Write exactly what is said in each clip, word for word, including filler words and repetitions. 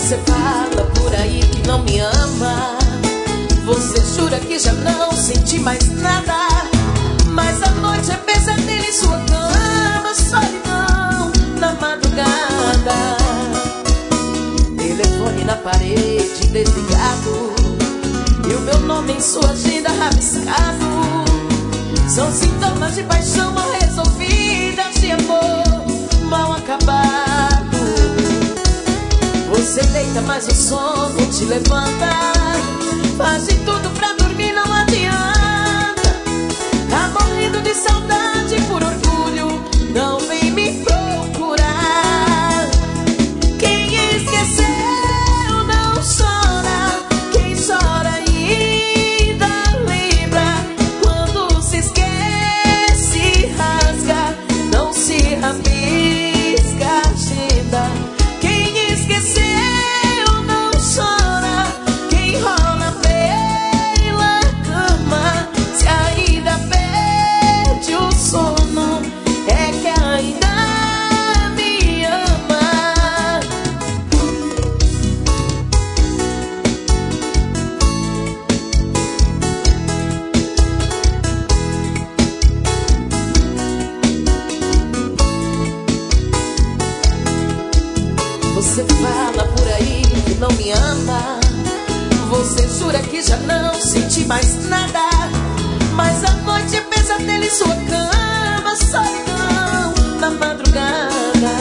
Você fala por aí que não me ama, você jura que já não sente mais nada, mas a noite é pesadelo em sua cama, solidão na madrugada. Telefone na parede desligado e o meu nome em sua agenda rabiscado. São sintomas de paixão mal resolvida, de amor mal acabado. Você deita, mas o sono te levanta, faz de tudo pra dormir, não adianta. Tá morrendo de saudade, por orgulho não vem me procurar. Quem esqueceu não chora, quem chora ainda lembra. Quando se esquece, rasga, não se rabisca a agenda. Quem esqueceu não chora, quem rola pela cama, se ainda perde o sono, é que ainda me ama. Você fala por aí que não me ama, você jura que já não sente mais nada, mas a noite é pesadelo em sua cama, solidão na madrugada.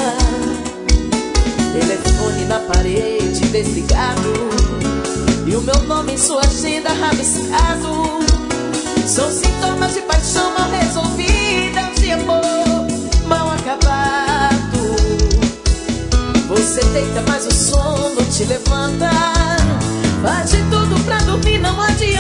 Telefone na parede desligado e o meu nome em sua agenda rabiscado. São sintomas de paixão mal resolvida, de amor mal acabado. Você deita, mas o sono te levanta, faz de tudo pra dormir, não adianta.